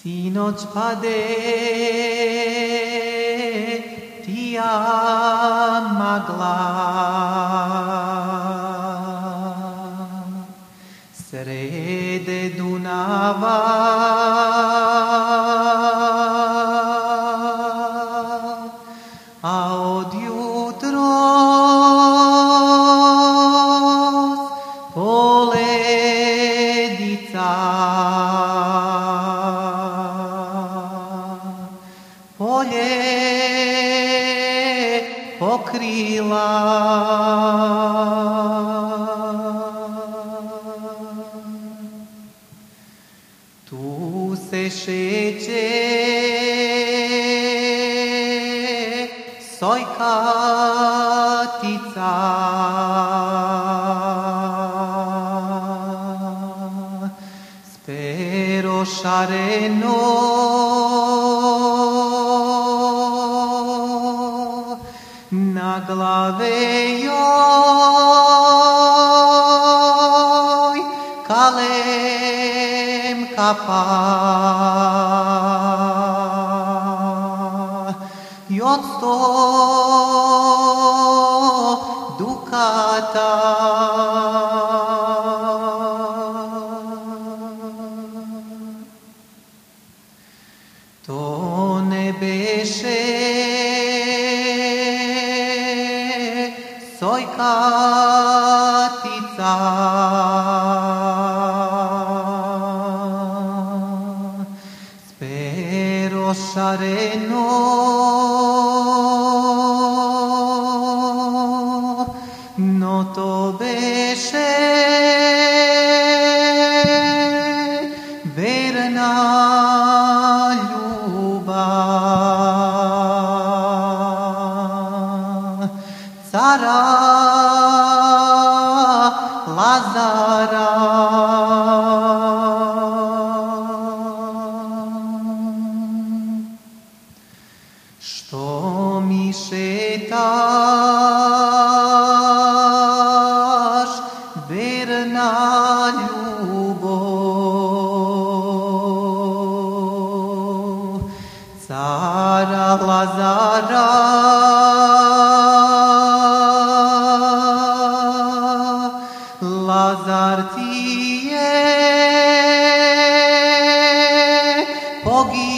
Sinoć pade tija magla, srede Dunava, a od jutros poledica polje pokrila. Tu se šeće sojkatica, s pero šareno na glave joj kalem kapa i od 100 dukata. To ne beše sojkatica, s pero šareno no to beše verna ljubav cara Lazara. Što mi šetaš, verna ljubav cara Lazara, Lazar ti je poginuo